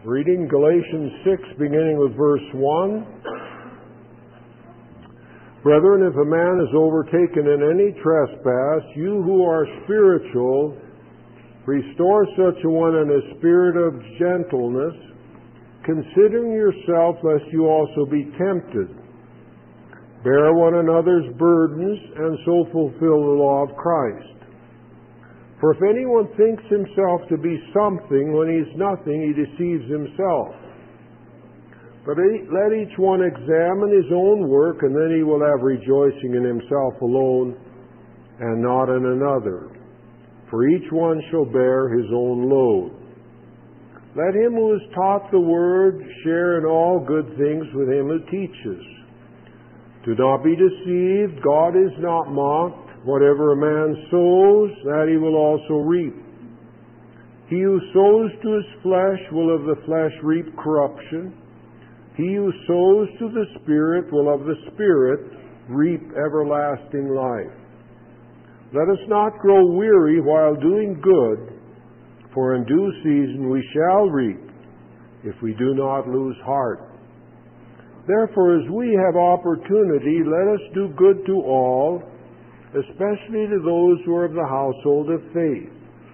Reading Galatians 6, beginning with verse 1. Brethren, if a man is overtaken in any trespass, you who are spiritual, restore such a one in a spirit of gentleness, considering yourself, lest you also be tempted. Bear one another's burdens, and so fulfill the law of Christ. For if anyone thinks himself to be something when he is nothing, he deceives himself. But let each one examine his own work, and then he will have rejoicing in himself alone, and not in another. For each one shall bear his own load. Let him who is taught the word share in all good things with him who teaches. Do not be deceived, God is not mocked. Whatever a man sows, that he will also reap. He who sows to his flesh will of the flesh reap corruption. He who sows to the Spirit will of the Spirit reap everlasting life. Let us not grow weary while doing good, for in due season we shall reap, if we do not lose heart. Therefore, as we have opportunity, let us do good to all, especially to those who are of the household of faith.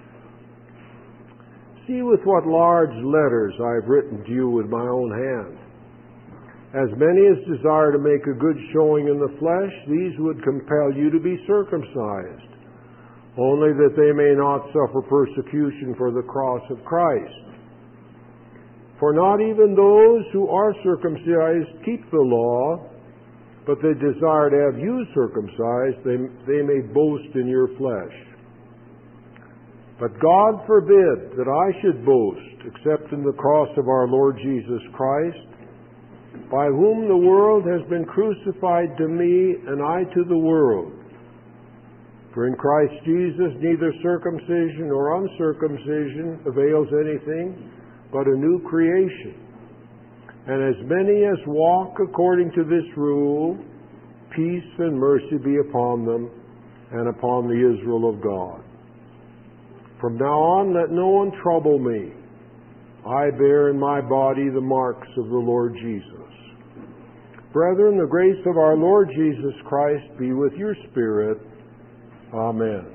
See with what large letters I have written to you with my own hand. As many as desire to make a good showing in the flesh, these would compel you to be circumcised, only that they may not suffer persecution for the cross of Christ. For not even those who are circumcised keep the law, but they desire to have you circumcised, they may boast in your flesh. But God forbid that I should boast, except in the cross of our Lord Jesus Christ, by whom the world has been crucified to me, and I to the world. For in Christ Jesus neither circumcision nor uncircumcision avails anything, but a new creation. And as many as walk according to this rule, peace and mercy be upon them and upon the Israel of God. From now on, let no one trouble me. I bear in my body the marks of the Lord Jesus. Brethren, the grace of our Lord Jesus Christ be with your spirit. Amen.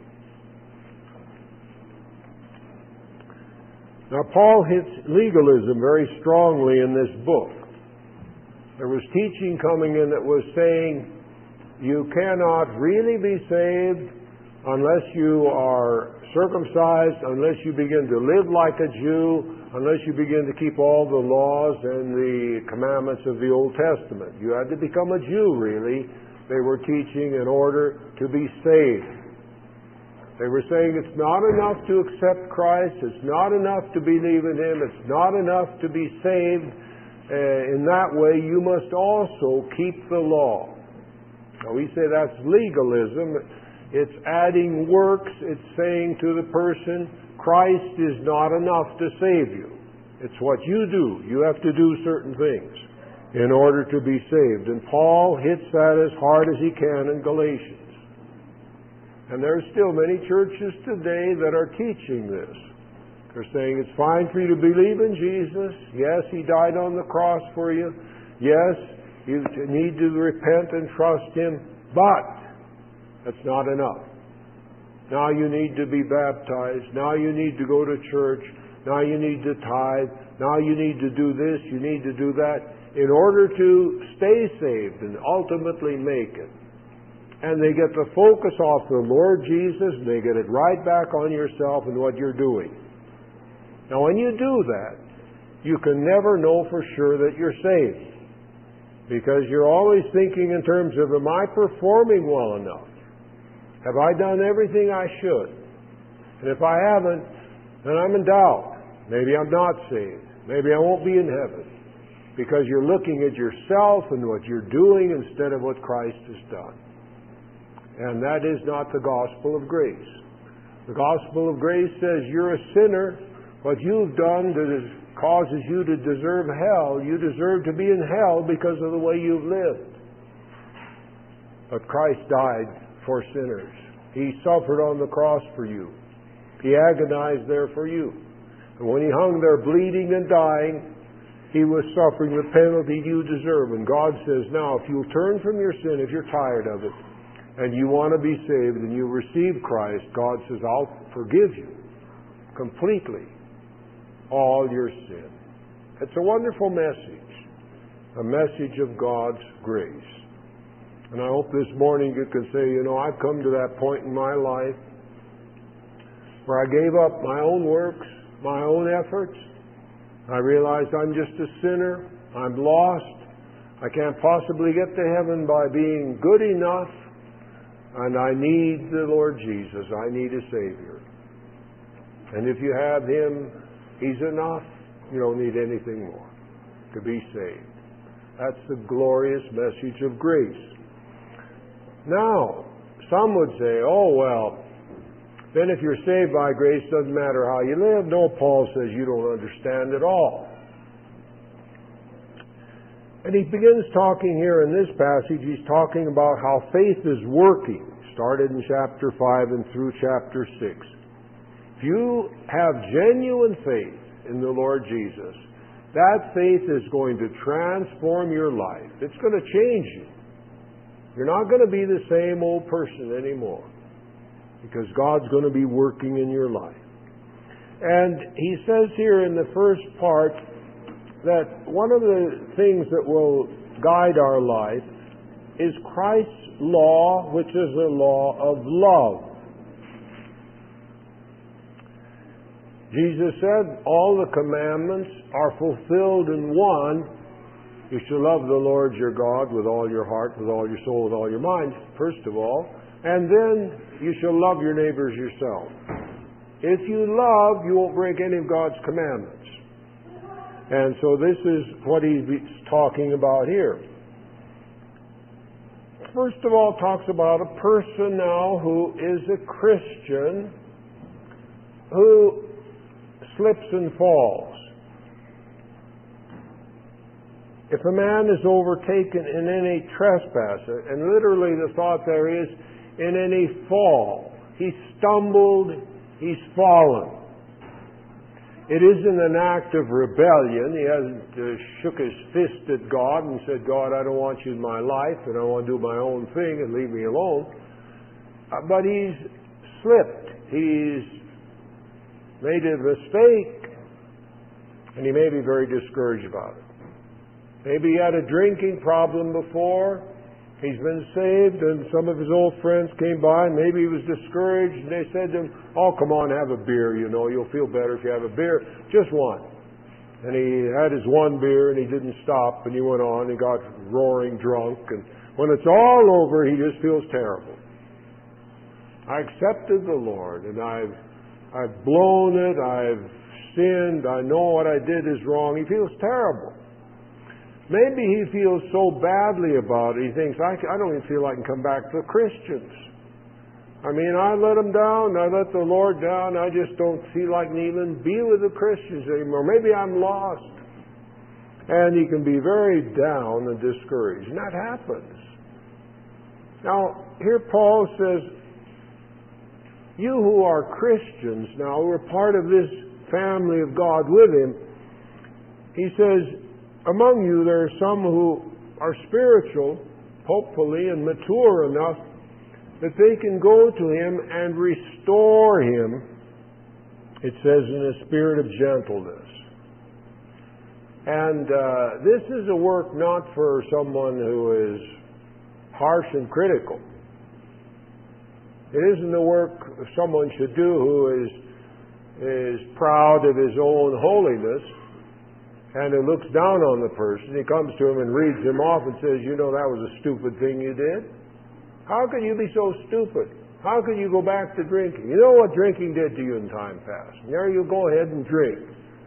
Now, Paul hits legalism very strongly in this book. There was teaching coming in that was saying you cannot really be saved unless you are circumcised, unless you begin to live like a Jew, unless you begin to keep all the laws and the commandments of the Old Testament. You had to become a Jew, really. They were teaching in order to be saved. They were saying it's not enough to accept Christ, it's not enough to believe in Him, it's not enough to be saved. In that way, you must also keep the law. Now, we say that's legalism. It's adding works. It's saying to the person, Christ is not enough to save you. It's what you do. You have to do certain things in order to be saved. And Paul hits that as hard as he can in Galatians. And there are still many churches today that are teaching this. They're saying it's fine for you to believe in Jesus. Yes, He died on the cross for you. Yes, you need to repent and trust Him. But that's not enough. Now you need to be baptized. Now you need to go to church. Now you need to tithe. Now you need to do this. You need to do that in order to stay saved and ultimately make it. And they get the focus off the Lord Jesus, and they get it right back on yourself and what you're doing. Now, when you do that, you can never know for sure that you're saved. Because you're always thinking in terms of, am I performing well enough? Have I done everything I should? And if I haven't, then I'm in doubt. Maybe I'm not saved. Maybe I won't be in heaven. Because you're looking at yourself and what you're doing instead of what Christ has done. And that is not the gospel of grace. The gospel of grace says you're a sinner. What you've done that causes you to deserve hell, you deserve to be in hell because of the way you've lived. But Christ died for sinners. He suffered on the cross for you. He agonized there for you. And when he hung there bleeding and dying, he was suffering the penalty you deserve. And God says, now, if you'll turn from your sin, if you're tired of it, and you want to be saved, and you receive Christ, God says, I'll forgive you completely all your sin. It's a wonderful message, a message of God's grace. And I hope this morning you can say, I've come to that point in my life where I gave up my own works, my own efforts. I realized I'm just a sinner. I'm lost. I can't possibly get to heaven by being good enough. And I need the Lord Jesus. I need a Savior. And if you have Him, He's enough. You don't need anything more to be saved. That's the glorious message of grace. Now, some would say, then if you're saved by grace, it doesn't matter how you live. No, Paul says you don't understand at all. And he begins talking here in this passage, he's talking about how faith is working, started in chapter 5 and through chapter 6. If you have genuine faith in the Lord Jesus, that faith is going to transform your life. It's going to change you. You're not going to be the same old person anymore, because God's going to be working in your life. And he says here in the first part that one of the things that will guide our life is Christ's law, which is a law of love. Jesus said all the commandments are fulfilled in one. You shall love the Lord your God with all your heart, with all your soul, with all your mind, first of all. And then you shall love your neighbors yourself. If you love, you won't break any of God's commandments. And so this is what he's talking about here. First of all, talks about a person now who is a Christian who slips and falls. If a man is overtaken in any trespass, and literally the thought there is in any fall, he stumbled, he's fallen. It isn't an act of rebellion. He hasn't shook his fist at God and said, God, I don't want you in my life and I want to do my own thing and leave me alone. But he's slipped. He's made a mistake and he may be very discouraged about it. Maybe he had a drinking problem before. He's been saved, and some of his old friends came by, and maybe he was discouraged, and they said to him, come on, have a beer, you'll feel better if you have a beer. Just one. And he had his one beer, and he didn't stop, and he went on, he got roaring drunk, and when it's all over, he just feels terrible. I accepted the Lord, and I've blown it, I've sinned, I know what I did is wrong. He feels terrible. Maybe he feels so badly about it, he thinks, I don't even feel I can come back to the Christians. I mean, I let them down, I let the Lord down, I just don't feel like even be with the Christians anymore. Maybe I'm lost. And he can be very down and discouraged, and that happens. Now, here Paul says, you who are Christians now, who are part of this family of God with him, he says, among you there are some who are spiritual, hopefully, and mature enough that they can go to him and restore him, it says, in a spirit of gentleness. And this is a work not for someone who is harsh and critical. It isn't the work someone should do who is proud of his own holiness and who looks down on the person. He comes to him and reads him off and says, that was a stupid thing you did. How can you be so stupid? How can you go back to drinking? You know what drinking did to you in time past. And there you go ahead and drink.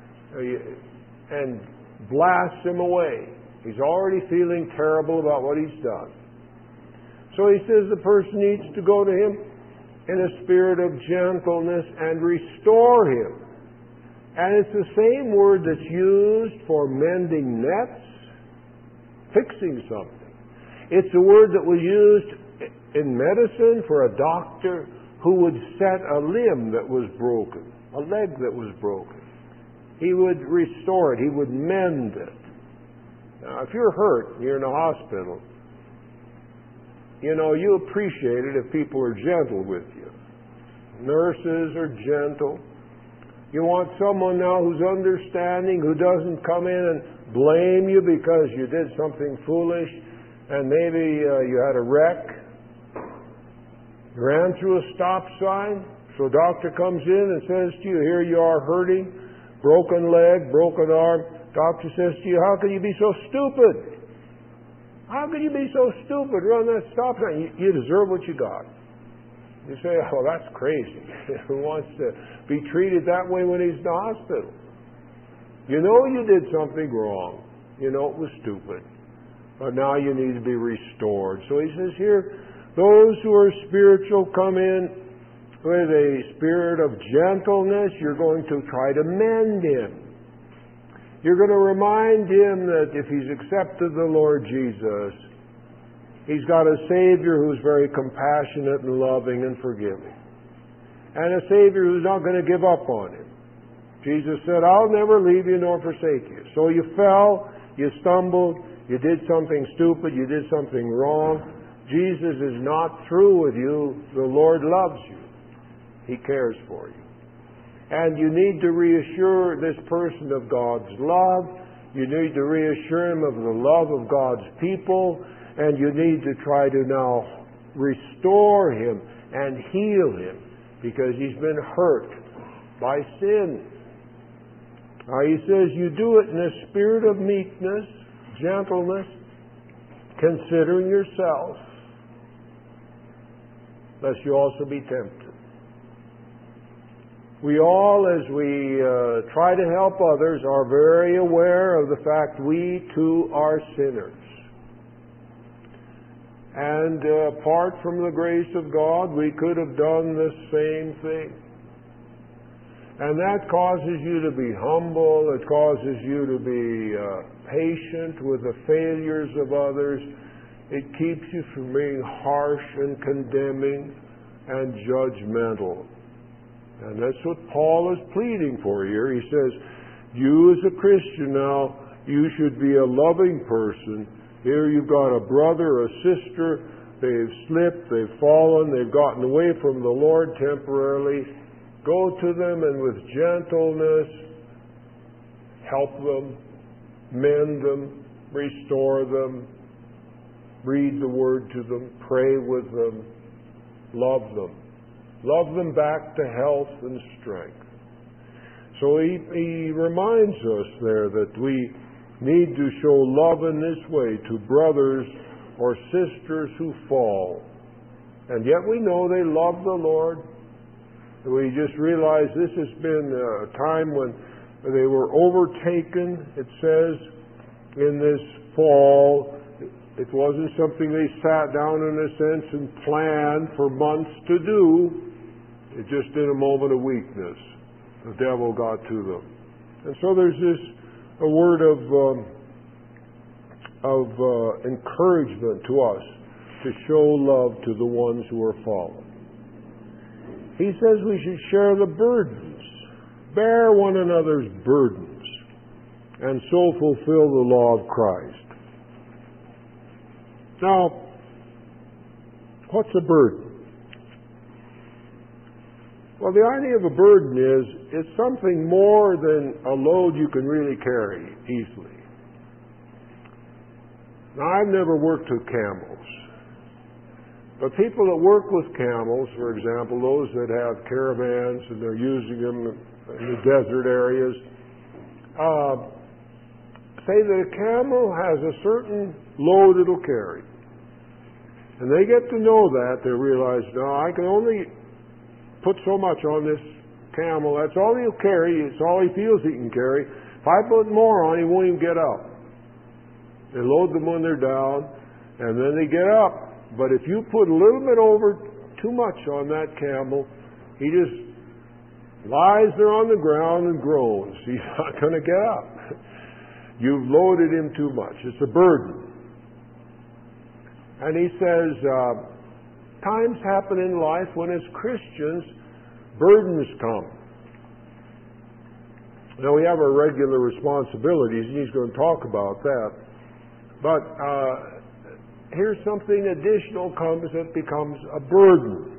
And blast him away. He's already feeling terrible about what he's done. So he says the person needs to go to him in a spirit of gentleness and restore him. And it's the same word that's used for mending nets, fixing something. It's a word that was used in medicine for a doctor who would set a limb that was broken, a leg that was broken. He would restore it. He would mend it. Now, if you're hurt, you're in a hospital, you appreciate it if people are gentle with you. Nurses are gentle. You want someone now who's understanding, who doesn't come in and blame you because you did something foolish, and maybe you had a wreck. You ran through a stop sign, so a doctor comes in and says to you, here you are hurting, broken leg, broken arm. Doctor says to you, how can you be so stupid? How can you be so stupid? Run that stop sign. You deserve what you got. You say, oh, that's crazy. Who wants to be treated that way when he's in the hospital? You know you did something wrong. You know it was stupid. But now you need to be restored. So he says here, those who are spiritual come in with a spirit of gentleness. You're going to try to mend him. You're going to remind him that if he's accepted the Lord Jesus, he's got a Savior who's very compassionate and loving and forgiving. And a Savior who's not going to give up on him. Jesus said, I'll never leave you nor forsake you. So you fell, you stumbled, you did something stupid, you did something wrong. Jesus is not through with you. The Lord loves you. He cares for you. And you need to reassure this person of God's love. You need to reassure him of the love of God's people. And you need to try to now restore him and heal him because he's been hurt by sin. Now he says you do it in a spirit of meekness, gentleness, considering yourself, lest you also be tempted. We all, as we try to help others, are very aware of the fact we too are sinners. And apart from the grace of God, we could have done the same thing. And that causes you to be humble. It causes you to be patient with the failures of others. It keeps you from being harsh and condemning and judgmental. And that's what Paul is pleading for here. He says, you as a Christian now, you should be a loving person. Here you've got a brother, a sister, they've slipped, they've fallen, they've gotten away from the Lord temporarily. Go to them and with gentleness, help them, mend them, restore them, read the Word to them, pray with them, love them. Love them back to health and strength. So he reminds us there that we need to show love in this way to brothers or sisters who fall. And yet we know they love the Lord. We just realize this has been a time when they were overtaken, it says, in this fall. It wasn't something they sat down in a sense and planned for months to do. It just in a moment of weakness, the devil got to them. And so there's a word of encouragement to us to show love to the ones who are fallen. He says we should share the burdens, bear one another's burdens, and so fulfill the law of Christ. Now, what's a burden? Well, the idea of a burden is it's something more than a load you can really carry easily. Now, I've never worked with camels, but people that work with camels, for example, those that have caravans and they're using them in the desert areas, say that a camel has a certain load it'll carry. And they get to know that, they realize, no, I can only put so much on this camel. That's all he'll carry. It's all he feels he can carry. If I put more on, he won't even get up. They load them when they're down, and then they get up. But if you put a little bit over too much on that camel, he just lies there on the ground and groans. He's not going to get up. You've loaded him too much. It's a burden. And he says, times happen in life when as Christians, burdens come. Now, we have our regular responsibilities, and he's going to talk about that. But here's something additional comes that becomes a burden.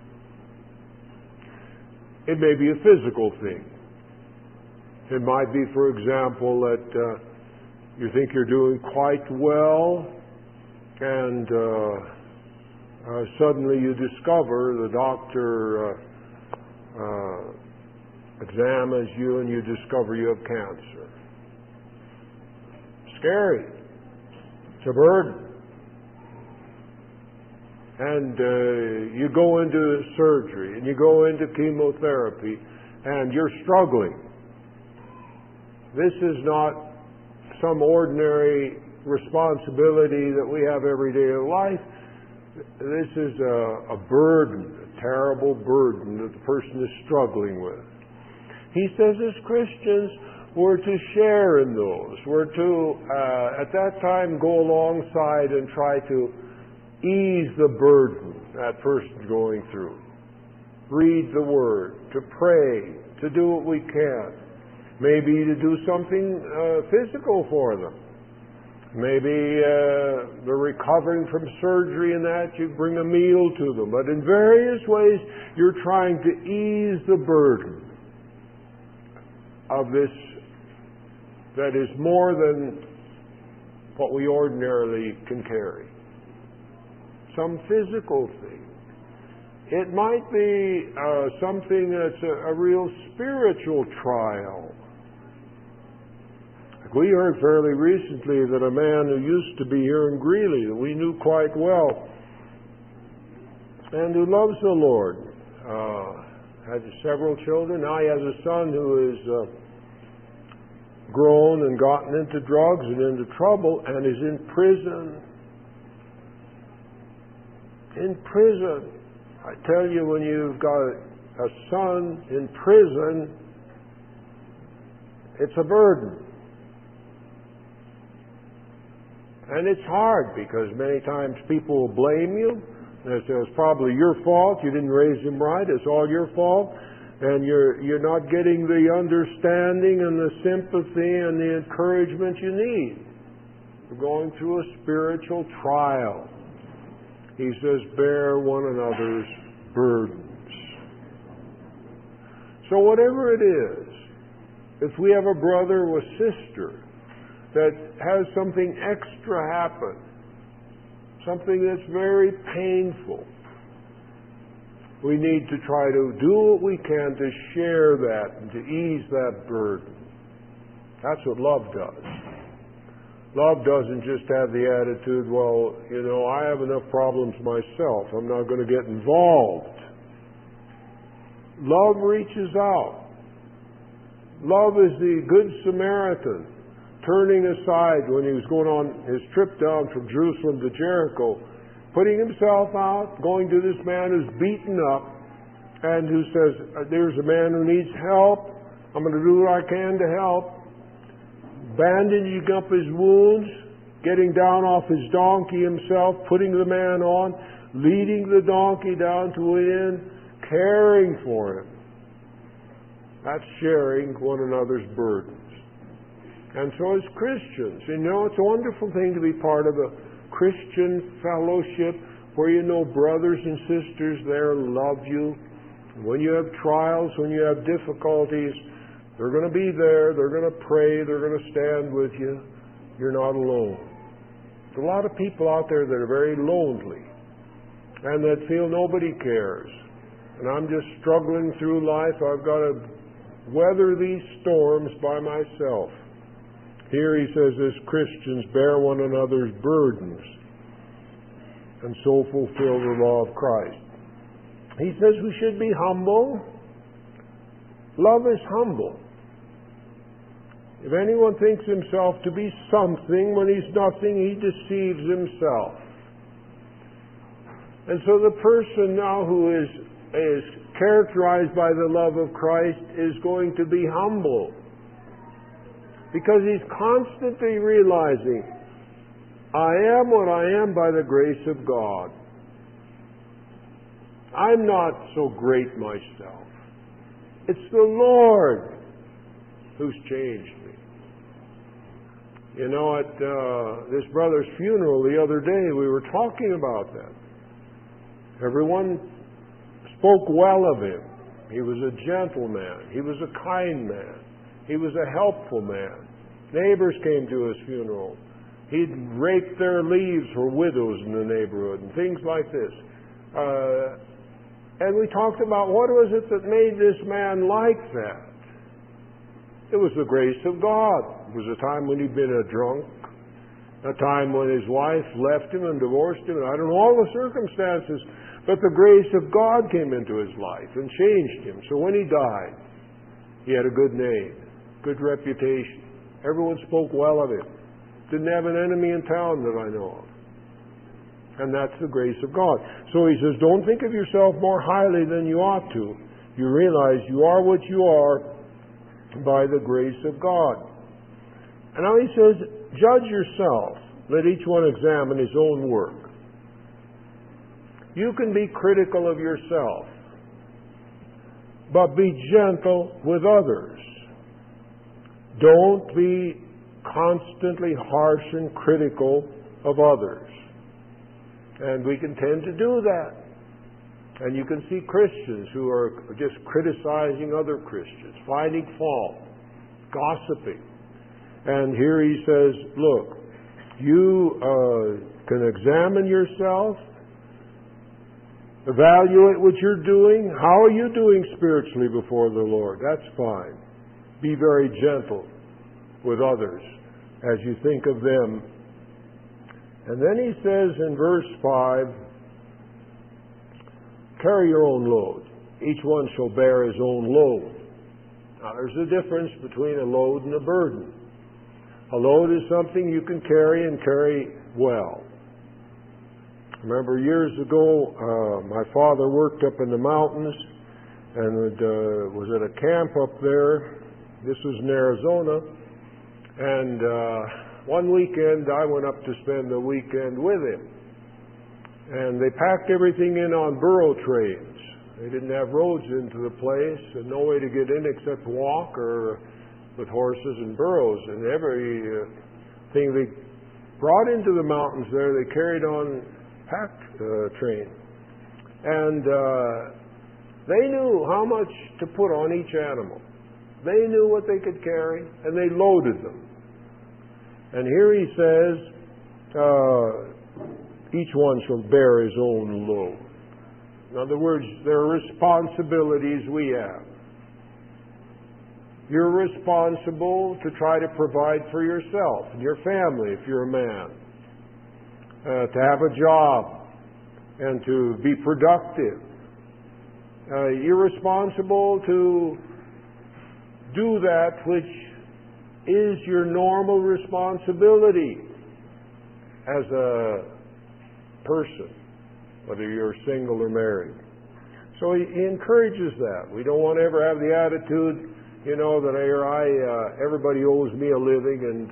It may be a physical thing. It might be, for example, that you think you're doing quite well, and suddenly you discover the doctor examines you and you discover you have cancer. Scary. It's a burden. And you go into surgery and you go into chemotherapy and you're struggling. This is not some ordinary responsibility that we have every day of life. This is a burden, a terrible burden that the person is struggling with. He says as Christians, we're to share in those. We're to, at that time, go alongside and try to ease the burden that person's going through. Read the Word, to pray, to do what we can. Maybe to do something physical for them. Maybe they're recovering from surgery and that, you bring a meal to them. But in various ways, you're trying to ease the burden of this that is more than what we ordinarily can carry. Some physical thing. It might be something that's a real spiritual trial. We heard fairly recently that a man who used to be here in Greeley, that we knew quite well, and who loves the Lord, had several children. Now he has a son who is grown and gotten into drugs and into trouble and is in prison. In prison. I tell you, when you've got a son in prison, it's a burden. And it's hard because many times people will blame you. They say it's probably your fault. You didn't raise him right. It's all your fault. And you're not getting the understanding and the sympathy and the encouragement you need. You're going through a spiritual trial. He says, bear one another's burdens. So whatever it is, if we have a brother or sister that has something extra happen, something that's very painful, we need to try to do what we can to share that and to ease that burden. That's what love does. Love doesn't just have the attitude, well, I have enough problems myself. I'm not going to get involved. Love reaches out. Love is the Good Samaritan, turning aside when he was going on his trip down from Jerusalem to Jericho, putting himself out, going to this man who's beaten up, and who says, there's a man who needs help. I'm going to do what I can to help. Bandaging up his wounds, getting down off his donkey himself, putting the man on, leading the donkey down to an inn, caring for him. That's sharing one another's burdens. And so as Christians, it's a wonderful thing to be part of a Christian fellowship where brothers and sisters there love you. When you have trials, when you have difficulties, they're going to be there, they're going to pray, they're going to stand with you. You're not alone. There's a lot of people out there that are very lonely and that feel nobody cares. And I'm just struggling through life. I've got to weather these storms by myself. Here he says, as Christians, bear one another's burdens and so fulfill the law of Christ. He says we should be humble. Love is humble. If anyone thinks himself to be something when he's nothing, he deceives himself. And so the person now who is characterized by the love of Christ is going to be humble. Because he's constantly realizing, I am what I am by the grace of God. I'm not so great myself. It's the Lord who's changed me. You know, at this brother's funeral the other day, we were talking about that. Everyone spoke well of him. He was a gentleman. He was a kind man. He was a helpful man. Neighbors came to his funeral. He'd rake their leaves for widows in the neighborhood and things like this. And we talked about what was it that made this man like that. It was the grace of God. It was a time when he'd been a drunk, a time when his wife left him and divorced him, and I don't know all the circumstances, but the grace of God came into his life and changed him. So when he died, he had a good name, good reputation. Everyone spoke well of him. Didn't have an enemy in town that I know of. And that's the grace of God. So he says, don't think of yourself more highly than you ought to. You realize you are what you are by the grace of God. And now he says, judge yourself. Let each one examine his own work. You can be critical of yourself, but be gentle with others. Don't be constantly harsh and critical of others. And we can tend to do that. And you can see Christians who are just criticizing other Christians, finding fault, gossiping. And here he says, look, you can examine yourself, evaluate what you're doing. How are you doing spiritually before the Lord? That's fine. Be very gentle with others as you think of them. And then he says in verse 5, carry your own load. Each one shall bear his own load. Now there's a difference between a load and a burden. A load is something you can carry and carry well. I remember years ago, my father worked up in the mountains and was at a camp up there. This was in Arizona. And one weekend, I went up to spend the weekend with him. And they packed everything in on burro trains. They didn't have roads into the place and no way to get in except walk or with horses and burros. And everything they brought into the mountains there, they carried on packed train. And they knew how much to put on each animal. They knew what they could carry, and they loaded them. And here he says, each one shall bear his own load. In other words, there are responsibilities we have. You're responsible to try to provide for yourself and your family if you're a man, to have a job and to be productive. You're responsible to do that which is your normal responsibility as a person, whether you're single or married. So he encourages that. We don't want to ever have the attitude, you know, that everybody owes me a living and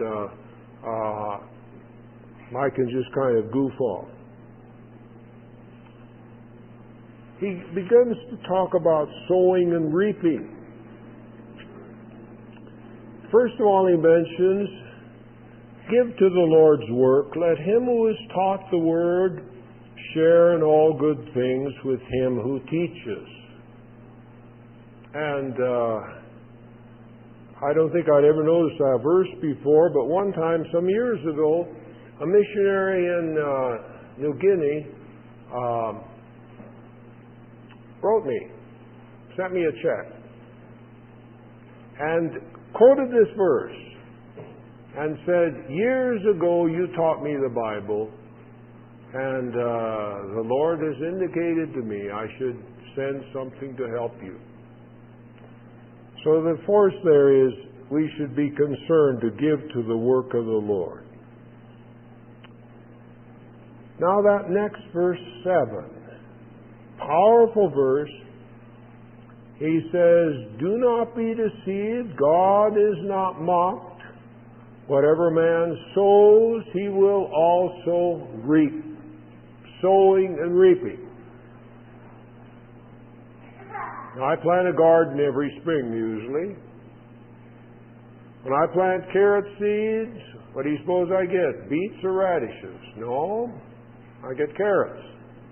I can just kind of goof off. He begins to talk about sowing and reaping. First of all, he mentions, give to the Lord's work. Let him who is taught the word share in all good things with him who teaches. And I don't think I'd ever noticed that verse before, but one time, some years ago, a missionary in New Guinea wrote me, sent me a check, and quoted this verse and said, years ago you taught me the Bible, and the Lord has indicated to me I should send something to help you. So the force there is we should be concerned to give to the work of the Lord. Now that next verse 7, powerful verse, he says, do not be deceived, God is not mocked. Whatever man sows, he will also reap. Sowing and reaping. Now, I plant a garden every spring usually. When I plant carrot seeds, what do you suppose I get? Beets or radishes? No, I get carrots.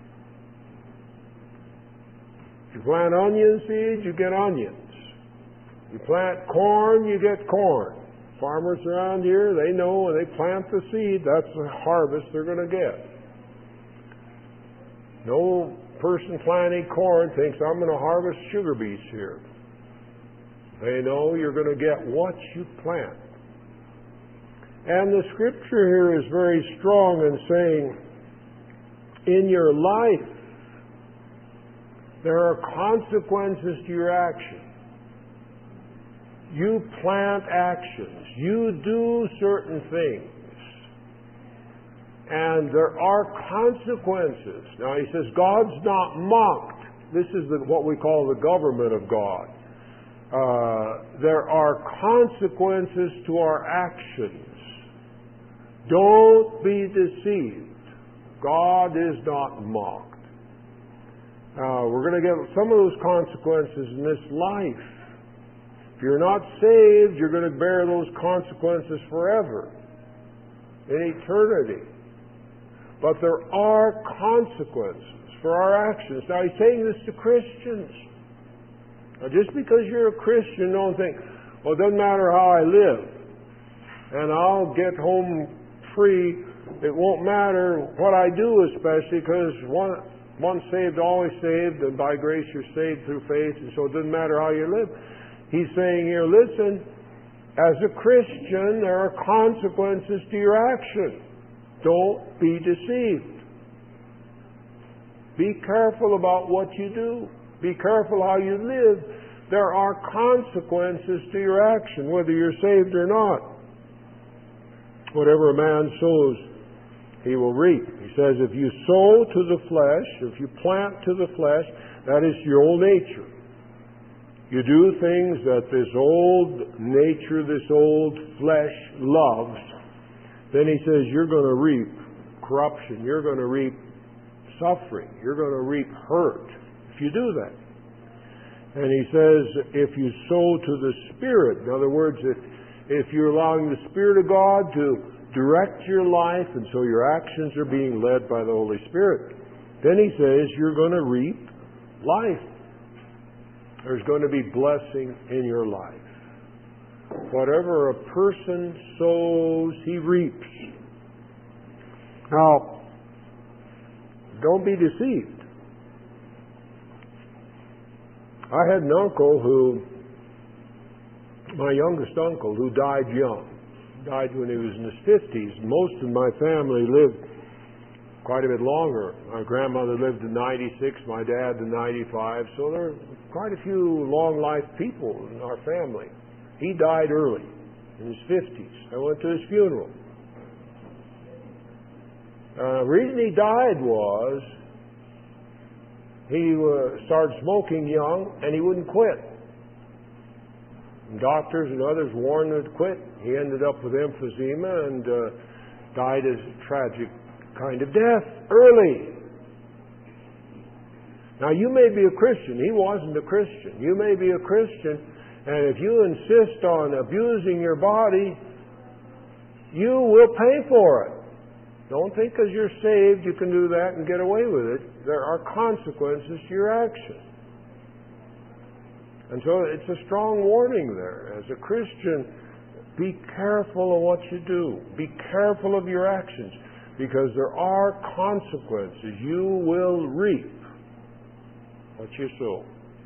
If you plant onion seeds, you get onions. You plant corn, you get corn. Farmers around here, they know when they plant the seed, that's the harvest they're going to get. No person planting corn thinks, I'm going to harvest sugar beets here. They know you're going to get what you plant. And the scripture here is very strong in saying, in your life, there are consequences to your action. You plant actions. You do certain things. And there are consequences. Now he says, God's not mocked. This is what we call the government of God. There are consequences to our actions. Don't be deceived. God is not mocked. We're going to get some of those consequences in this life. If you're not saved, you're going to bear those consequences forever, in eternity. But there are consequences for our actions. Now he's saying this to Christians. Now just because you're a Christian, don't think, well, it doesn't matter how I live, and I'll get home free. It won't matter what I do, especially because once saved, always saved, and by grace you're saved through faith, and so it doesn't matter how you live. He's saying here, listen, as a Christian, there are consequences to your action. Don't be deceived. Be careful about what you do. Be careful how you live. There are consequences to your action, whether you're saved or not. Whatever a man sows, he will reap. He says, if you sow to the flesh, if you plant to the flesh, that is your old nature. You do things that this old nature, this old flesh loves, then he says you're going to reap corruption. You're going to reap suffering. You're going to reap hurt if you do that. And he says if you sow to the Spirit, in other words, if you're allowing the Spirit of God to direct your life and so your actions are being led by the Holy Spirit, then he says you're going to reap life. There's going to be blessing in your life. Whatever a person sows, he reaps. Now, don't be deceived. I had an uncle my youngest uncle, who died young. Died when he was in his 50s. Most of my family lived quite a bit longer. My grandmother lived to 96, my dad to 95, so there are quite a few long-life people in our family. He died early, in his 50s. I went to his funeral. The reason he died was he started smoking young and he wouldn't quit. And doctors and others warned him to quit. He ended up with emphysema and died a tragic kind of death early. Now you may be a Christian. He wasn't a Christian. You may be a Christian, and if you insist on abusing your body, you will pay for it. Don't think because you're saved you can do that and get away with it. There are consequences to your action. And so it's a strong warning there. As a Christian, be careful of what you do. Be careful of your actions, because there are consequences. You will reap what you sow.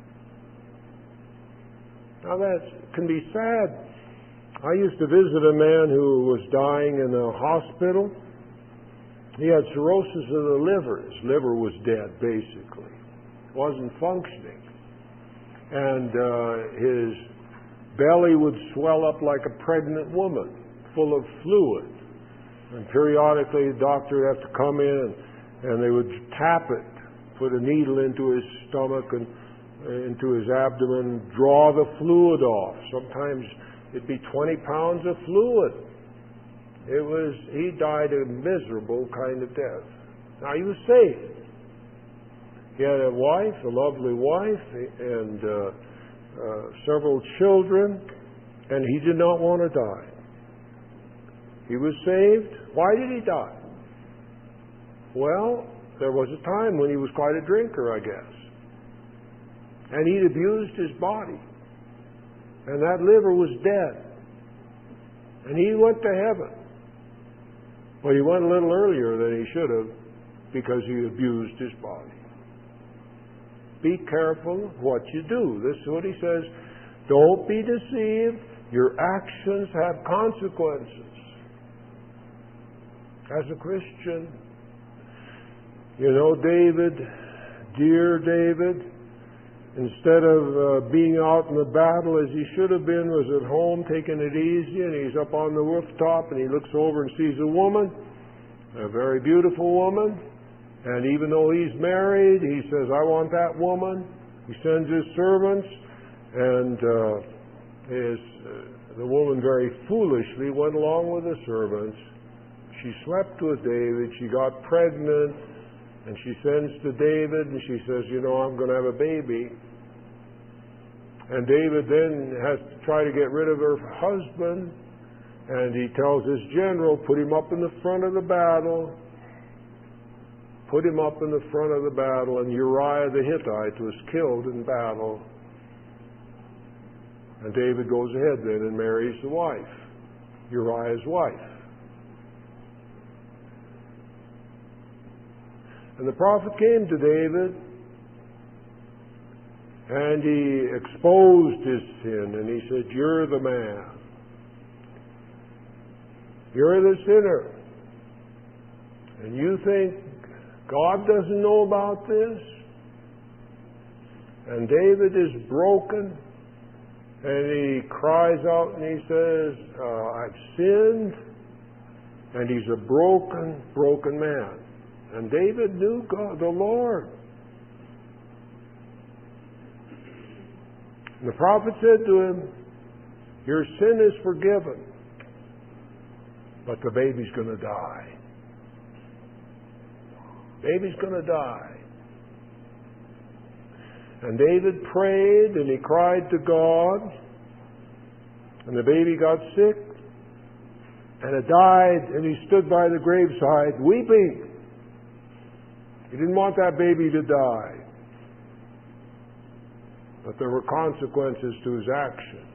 Now that can be sad. I used to visit a man who was dying in a hospital. He had cirrhosis of the liver. His liver was dead, basically. Wasn't functioning. And his belly would swell up like a pregnant woman, full of fluid. And periodically the doctor would have to come in and they would tap it, put a needle into his stomach and into his abdomen, draw the fluid off. Sometimes it'd be 20 pounds of fluid. He died a miserable kind of death. Now he was saved. He had a wife, a lovely wife, and several children. and he did not want to die. He was saved. Why did he die? Well, there was a time when he was quite a drinker, I guess. And he'd abused his body. And that liver was dead. And he went to heaven. Well, he went a little earlier than he should have because he abused his body. Be careful what you do. This is what he says. Don't be deceived. Your actions have consequences. As a Christian, you know, David, dear David, instead of being out in the battle as he should have been, was at home taking it easy, and he's up on the rooftop and he looks over and sees a woman, a very beautiful woman, and even though he's married, he says, I want that woman. He sends his servants, and the woman very foolishly went along with the servants. She slept with David, she got pregnant, and she sends to David, and she says, you know, I'm going to have a baby. And David then has to try to get rid of her husband, and he tells his general, put him up in the front of the battle. Put him up in the front of the battle, and Uriah the Hittite was killed in battle. And David goes ahead then and marries the wife, Uriah's wife. And the prophet came to David, and he exposed his sin, and he said, you're the man. You're the sinner. And you think God doesn't know about this? And David is broken, and he cries out and he says, I've sinned, and he's a broken man. And David knew God, the Lord. And the prophet said to him, your sin is forgiven, but the baby's going to die. Baby's going to die. And David prayed and he cried to God, and the baby got sick, and it died, and he stood by the graveside weeping. He didn't want that baby to die. But there were consequences to his action.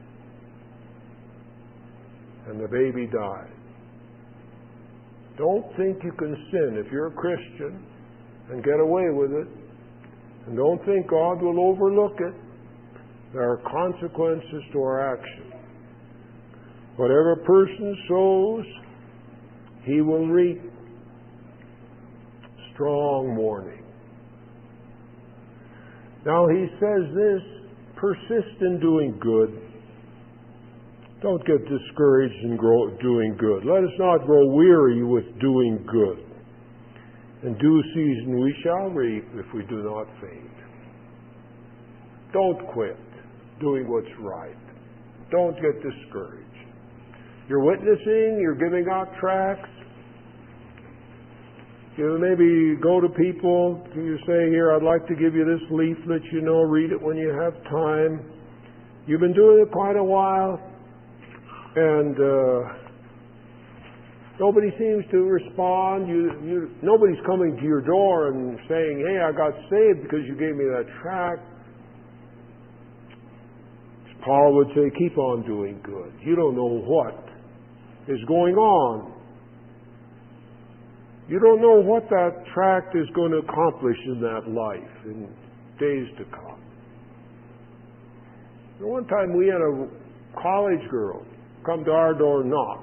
And the baby died. Don't think you can sin if you're a Christian and get away with it. And don't think God will overlook it. There are consequences to our action. Whatever a person sows, he will reap. Strong warning. Now he says this, persist in doing good. Don't get discouraged in doing good. Let us not grow weary with doing good. In due season we shall reap if we do not faint. Don't quit doing what's right. Don't get discouraged. You're witnessing, you're giving out tracts. You maybe go to people, you say, here, I'd like to give you this leaflet, read it when you have time. You've been doing it quite a while, and nobody seems to respond. Nobody's coming to your door and saying, hey, I got saved because you gave me that tract. Paul would say, keep on doing good. You don't know what is going on. You don't know what that tract is going to accomplish in that life in days to come. One time we had a college girl come to our door and knock.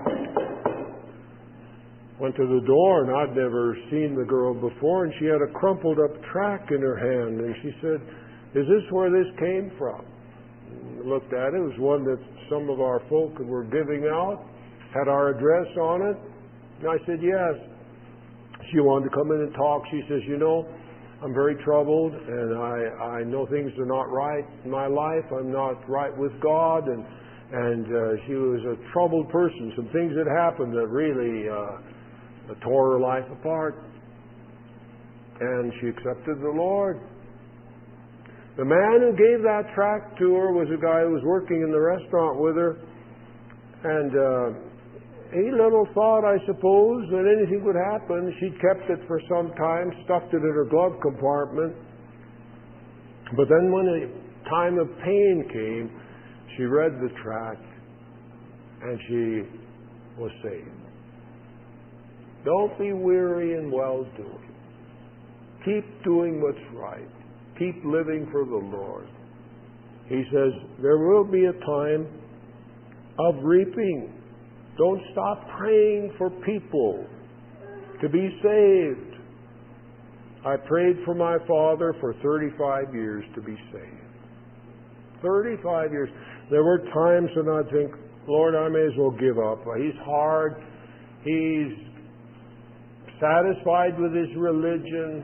Went to the door, and I'd never seen the girl before, and she had a crumpled up tract in her hand, and she said, is this where this came from? And I looked at it. It was one that some of our folk were giving out, had our address on it. And I said, yes. She wanted to come in and talk. She says, I'm very troubled, and I know things are not right in my life. I'm not right with God, and she was a troubled person. Some things had happened that really tore her life apart. And she accepted the Lord. The man who gave that tract to her was a guy who was working in the restaurant with her, and he little thought, I suppose, that anything would happen. She'd kept it for some time, stuffed it in her glove compartment. But then when a time of pain came, she read the tract, and she was saved. Don't be weary in well-doing. Keep doing what's right. Keep living for the Lord. He says, there will be a time of reaping. Don't stop praying for people to be saved. I prayed for my father for 35 years to be saved. 35 years. There were times when I'd think, Lord, I may as well give up. He's hard. He's satisfied with his religion.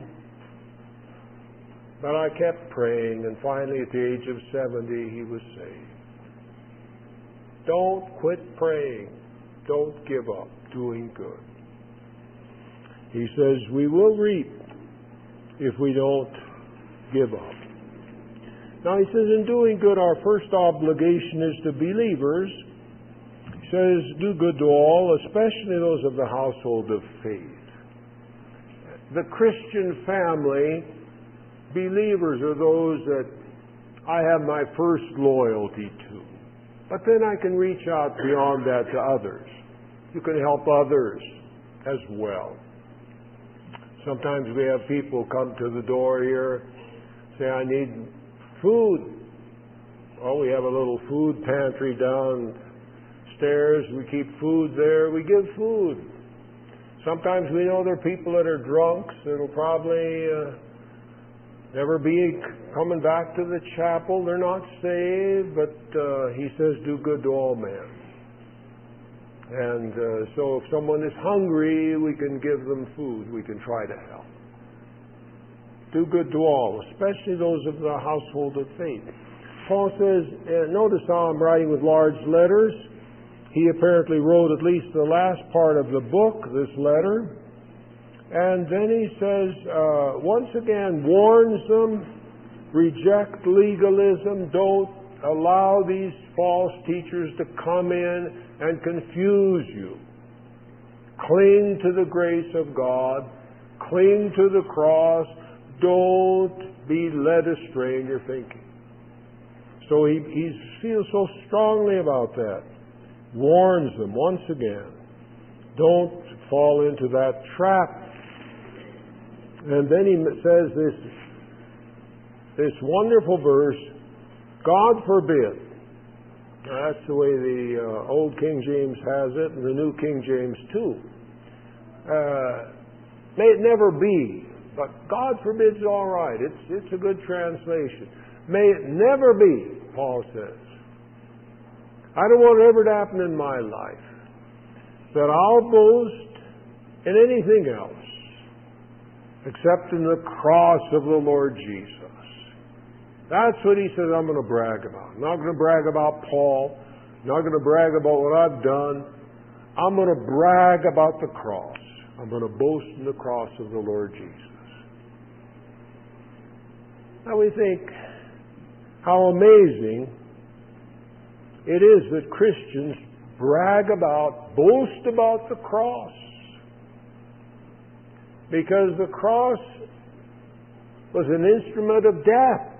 But I kept praying, and finally at the age of 70, he was saved. Don't quit praying. Don't give up doing good. He says we will reap if we don't give up. Now he says in doing good, our first obligation is to believers. He says do good to all, especially those of the household of faith. The Christian family, believers are those that I have my first loyalty to. But then I can reach out beyond that to others. You can help others as well. Sometimes we have people come to the door here, say, I need food. Oh, we have a little food pantry downstairs. We keep food there. We give food. Sometimes we know there are people that are drunks that'll probably never be coming back to the chapel. They're not saved, but he says, do good to all men. And so if someone is hungry, we can give them food. We can try to help. Do good to all, especially those of the household of faith. Paul says, notice how I'm writing with large letters. He apparently wrote at least the last part of the book, this letter. And then he says, once again, warns them, reject legalism, don't allow these false teachers to come in and confuse you. Cling to the grace of God, cling to the cross, don't be led astray in your thinking. So he feels so strongly about that. Warns them once again, don't fall into that trap. And then he says this wonderful verse, God forbid. Now, that's the way the old King James has it, and the New King James too. May it never be, but God forbid's all right. It's a good translation. May it never be, Paul says. I don't want it ever to happen in my life that I'll boast in anything else except in the cross of the Lord Jesus. That's what he says I'm going to brag about. I'm not going to brag about Paul. I'm not going to brag about what I've done. I'm going to brag about the cross. I'm going to boast in the cross of the Lord Jesus. Now we think how amazing it is that Christians brag about, boast about the cross. Because the cross was an instrument of death.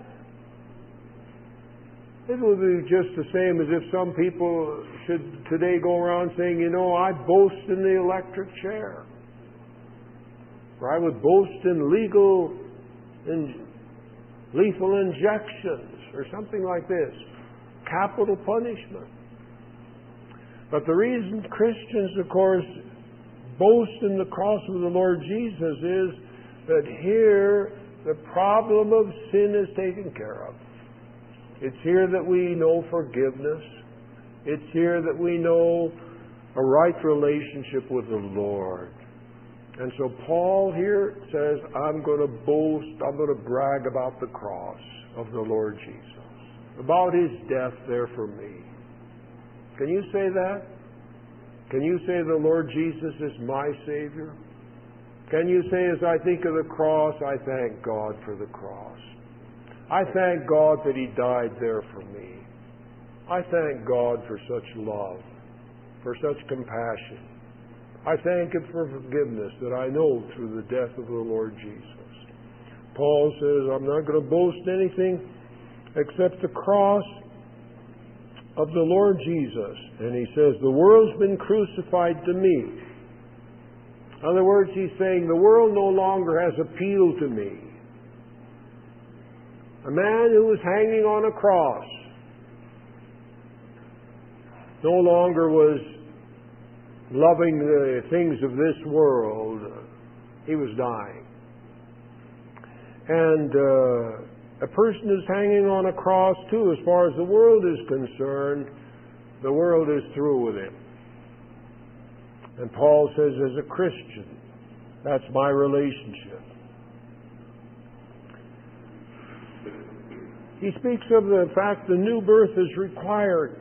It would be just the same as if some people should today go around saying, you know, I boast in the electric chair. Or I would boast in lethal injections or something like this. Capital punishment. But the reason Christians, of course, boast in the cross of the Lord Jesus is that here the problem of sin is taken care of. It's here that we know forgiveness. It's here that we know a right relationship with the Lord. And so Paul here says, I'm going to boast, I'm going to brag about the cross of the Lord Jesus, about His death there for me. Can you say that? Can you say the Lord Jesus is my Savior? Can you say, as I think of the cross, I thank God for the cross? I thank God that He died there for me. I thank God for such love, for such compassion. I thank Him for forgiveness that I know through the death of the Lord Jesus. Paul says, I'm not going to boast anything except the cross of the Lord Jesus. And he says, the world's been crucified to me. In other words, he's saying, the world no longer has appeal to me. A man who was hanging on a cross no longer was loving the things of this world. He was dying. And a person who's hanging on a cross, too, as far as the world is concerned, the world is through with him. And Paul says, as a Christian, that's my relationship. He speaks of the fact the new birth is required.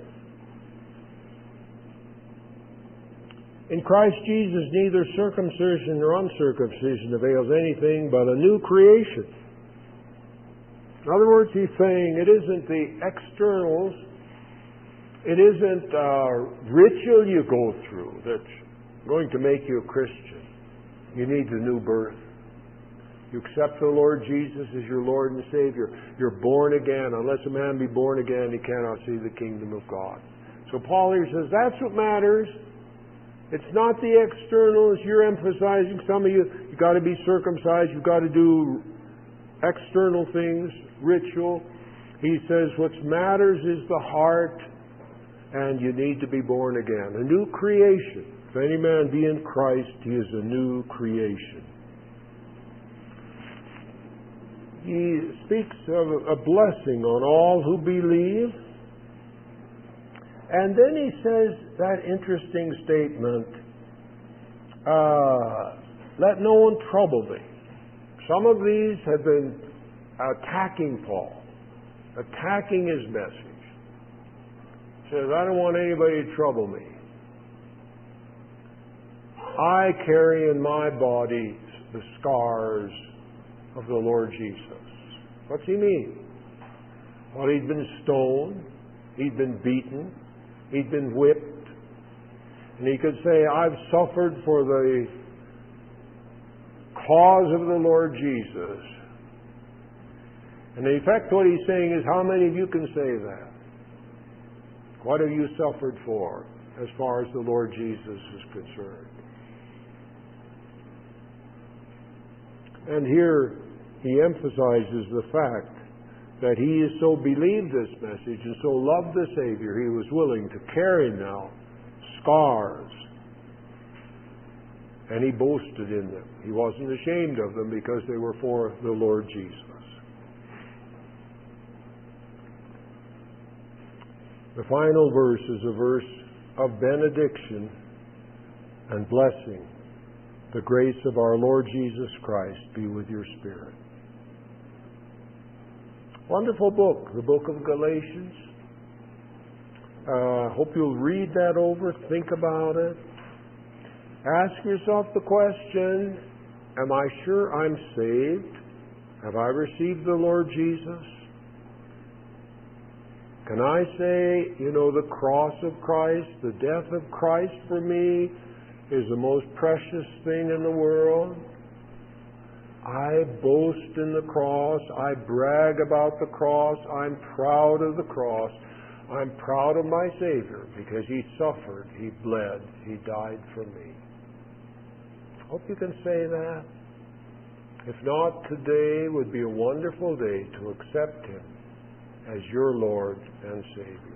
In Christ Jesus, neither circumcision nor uncircumcision avails anything but a new creation. In other words, he's saying it isn't the externals, it isn't a ritual you go through that's going to make you a Christian. You need the new birth. You accept the Lord Jesus as your Lord and Savior. You're born again. Unless a man be born again, he cannot see the kingdom of God. So Paul here says that's what matters. It's not the externals. You're emphasizing, some of you got to be circumcised. You've got to do external things, ritual. He says what matters is the heart, and you need to be born again. A new creation. If any man be in Christ, he is a new creation. He speaks of a blessing on all who believe. And then he says that interesting statement, let no one trouble me. Some of these have been attacking Paul, attacking his message. He says, I don't want anybody to trouble me. I carry in my body the scars of the Lord Jesus. What's he mean? Well, he'd been stoned, he'd been beaten, he'd been whipped, and he could say, I've suffered for the cause of the Lord Jesus. And in effect what he's saying is, how many of you can say that? What have you suffered for as far as the Lord Jesus is concerned? And here he emphasizes the fact that he has so believed this message and so loved the Savior, he was willing to carry now scars. And he boasted in them. He wasn't ashamed of them because they were for the Lord Jesus. The final verse is a verse of benediction and blessing. The grace of our Lord Jesus Christ be with your spirit. Wonderful book, the book of Galatians. Hope you'll read that over, think about it. Ask yourself the question, am I sure I'm saved? Have I received the Lord Jesus? Can I say, the cross of Christ, the death of Christ for me is the most precious thing in the world? I boast in the cross. I brag about the cross. I'm proud of the cross. I'm proud of my Savior because He suffered, He bled, He died for me. Hope you can say that. If not, today would be a wonderful day to accept Him as your Lord and Savior.